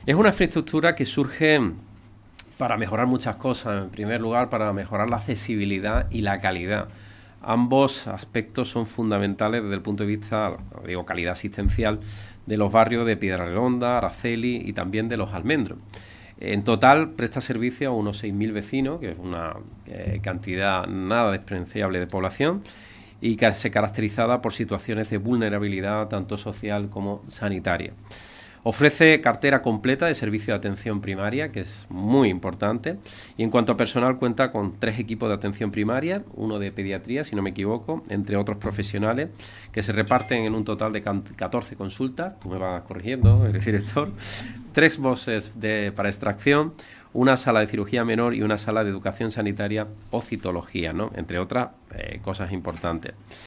Es una infraestructura que surge para mejorar muchas cosas. En primer lugar, para mejorar la accesibilidad y la calidad. Ambos aspectos son fundamentales desde el punto de vista, digo, calidad asistencial de los barrios de Piedraredonda, Araceli y también de Los Almendros. En total presta servicio a unos 6.000 vecinos, que es una cantidad nada despreciable de población, y que se caracterizada por situaciones de vulnerabilidad tanto social como sanitaria. Ofrece cartera completa de servicio de atención primaria, que es muy importante, y en cuanto a personal cuenta con 3 equipos de atención primaria, uno de pediatría, si no me equivoco, entre otros profesionales, que se reparten en un total de 14 consultas, tú me vas corrigiendo, el director, 3 voces para extracción, una sala de cirugía menor y una sala de educación sanitaria o citología, ¿no? Entre otras cosas importantes.